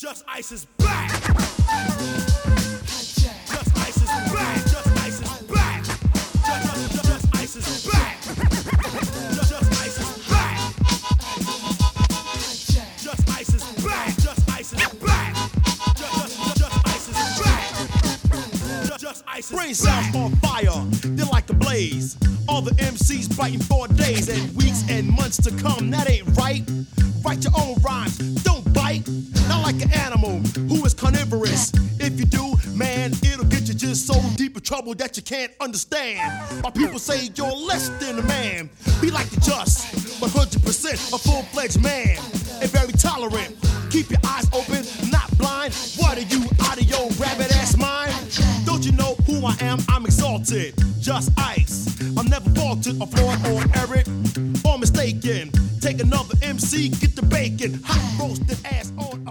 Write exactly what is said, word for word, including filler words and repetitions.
Just Ice is back. Just Ice is back. Just Ice is back. Just, just, just, just Ice is back. Just, just Ice is back. Just Ice is back. Just Ice is back. Just, just, just, just Ice is back. Just, just Ice is Brain cells on fire, they're like a blaze. All the M Cs biting for days and weeks and months to come. That ain't right. Write your own rhymes, don't bite. Not like an animal who is carnivorous. If you do, man, it'll get you just so deep in trouble that you can't understand. Why people say you're less than a man. Be like the just, one hundred percent a full-fledged man. And very tolerant. Keep your eyes open, not blind. What are you, out of your rabbit-ass mind? Don't you know who I am? I'm exalted. Just Ice. I'm never faulted or flawed or errant or mistaken. Take another M C, get the bacon. Hot roasted ass on